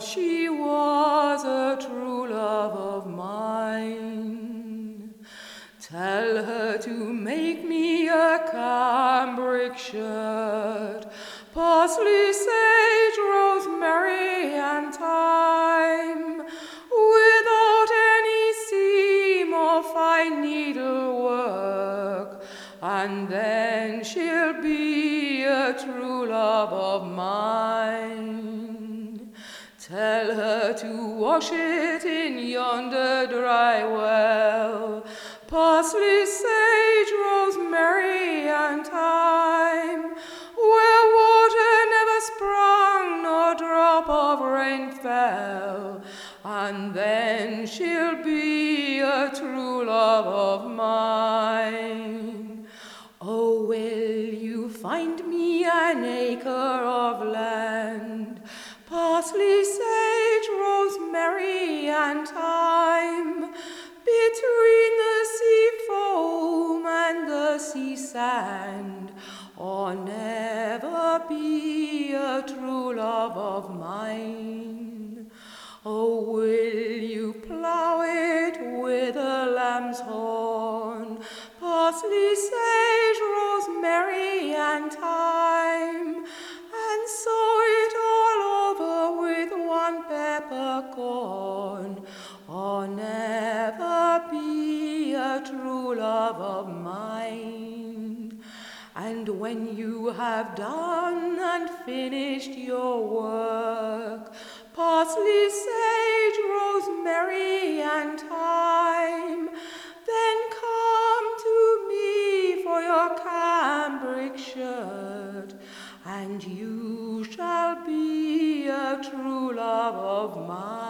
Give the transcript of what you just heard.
she was a true love of mine. Tell her to make me a cambric shirt, parsley, sage, rosemary, and thyme, without any seam or fine needlework, and then she'll be a true love of mine. Tell her to wash it in yonder dry well, parsley, sage, rosemary, and thyme, where water never sprung nor drop of rain fell, and then she'll be a true love of mine. Oh, will you find me an acre of land, parsley, sage, rosemary, and thyme, between the sea foam and the sea sand, or never be a true love of mine? Oh, will you plough it with a lamb's horn, parsley, sage, rosemary, and thyme, and sow it all over with one peppercorn, or never be a true love of mine? And when you have done and finished your work, parsley, sage, rosemary, and thyme, then come to me for your cambric shirt, and you shall be a true love of mine.